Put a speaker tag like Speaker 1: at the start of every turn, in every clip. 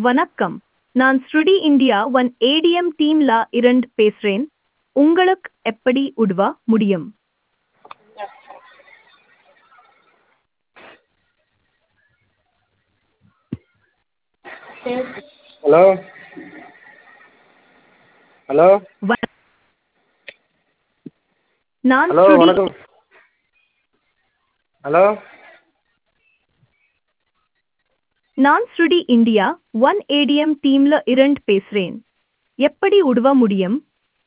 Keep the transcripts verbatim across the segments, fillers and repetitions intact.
Speaker 1: வணக்கம். நான் ஸ்ருடி India one ATM டீம்ல இருந்து பேசுறேன். உங்களுக்கு எப்படி உதவ முடியும்?
Speaker 2: ஹலோ ஹலோ
Speaker 1: வ- நான்
Speaker 2: ஹலோ
Speaker 1: ஸ்ருடி
Speaker 2: வணக்கம் ஹலோ
Speaker 1: நான் ஸ்ருடி இந்தியா ஒன் ஏடிஎம் டீம்ல இருந்து பேசுறேன். எப்படி உதவ முடியும்?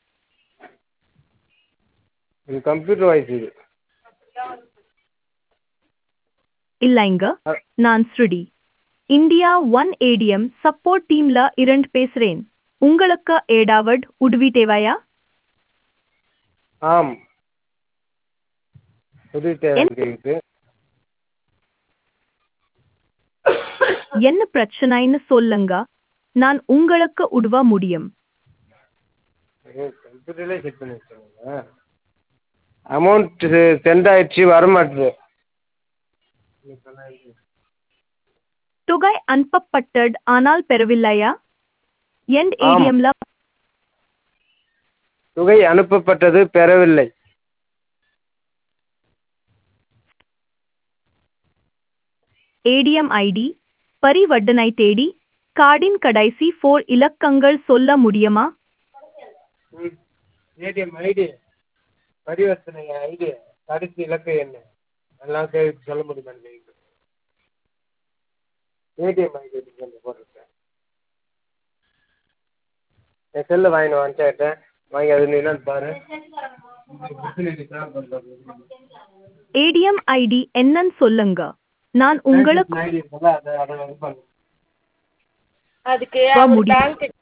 Speaker 2: இது கம்ப்யூட்டர் வாய்ஸ் இது
Speaker 1: இல்லைங்க,
Speaker 2: அ-
Speaker 1: நான் ஸ்ருடி இந்தியா ஒன் ஏடிஎம் சப்போர்ட் டீம்ல இருந்து பேசுறேன். உங்களுக்கு ஏதாவது உதவி தேவையா?
Speaker 2: ஆம் உதவி தேவை
Speaker 1: என்-
Speaker 2: இருக்கு.
Speaker 1: என்ன பிரச்சனைன்னு சொல்லுங்க, நான் உங்களுக்கு உதவ முடியும்.
Speaker 2: கம்ப்யூட்டர்லேயே செக் பண்ணி வச்சுருங்க. அமௌண்ட் சென்ட் ஆயிடுச்சு வரமாட்டுது.
Speaker 1: தொகை அனுப்பப்பட்டது ஆனால் பெறவில்லையா? எந்த
Speaker 2: ஆம்
Speaker 1: ஏடிஎம்ல
Speaker 2: தொகை அனுப்பப்பட்டது பெறவில்லை.
Speaker 1: ஏடிஎம் ஐடி, பரிவர்த்தனை தேதி, கார்டின் கடைசி ஃபோர் இலக்கங்கள் சொல்ல முடியுமா?
Speaker 2: ஏடிஎம் ஐடி பரிவர்த்தனை ஐடி கடைசி இலக்கு என்ன எல்லாம் சேர்த்து சொல்ல முடியுமா? ஏடிஎம் ஐடி கொஞ்சம் போட்டிருக்கேன். என் செல்லை வாங்கிட்டு வந்துட்டேன். வாங்கி அது நீ என்னன்னு பாரு.
Speaker 1: ஏடிஎம் ஐடி என்னன்னு சொல்லுங்க, நான் உங்களுக்கு
Speaker 2: ஐடி இருக்குல்ல அதை அதை இது பண்ணு.
Speaker 3: அதுக்கு
Speaker 1: உதவ
Speaker 3: அவர்
Speaker 1: முடியும்.
Speaker 3: பேங்க்